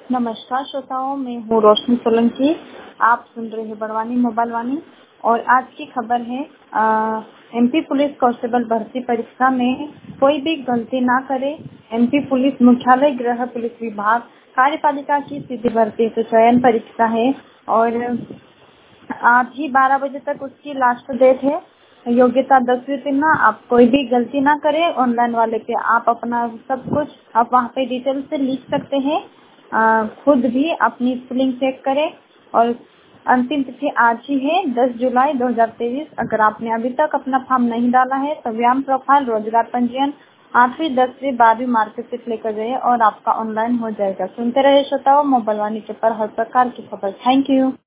नमस्कार श्रोताओं, मैं हूँ रोशनी सोलंकी। आप सुन रहे हैं बड़वानी मोबाइल वाणी और आज की खबर है एमपी पुलिस कांस्टेबल भर्ती परीक्षा में कोई भी गलती ना करे। एमपी पुलिस मुख्यालय गृह पुलिस विभाग कार्यपालिका की सीधी भर्ती तो चयन परीक्षा है और आज ही 12 बजे तक उसकी लास्ट डेट है। योग्यता 10वीं उत्तीर्ण। आप कोई भी गलती ना करें। ऑनलाइन वाले पे आप अपना सब कुछ आप वहाँ पे डिटेल से लिख सकते हैं। खुद भी अपनी स्पेलिंग चेक करें और अंतिम तिथि आज ही है 10 जुलाई 2023। अगर आपने अभी तक अपना फॉर्म नहीं डाला है तो व्यायाम प्रोफाइल रोजगार पंजीयन 8वीं 10वीं 12वीं मार्कशीट लेकर जाइए और आपका ऑनलाइन हो जाएगा। सुनते रहे श्रोताओं मोबाइल वाणी के पर हर प्रकार की खबर। Thank you.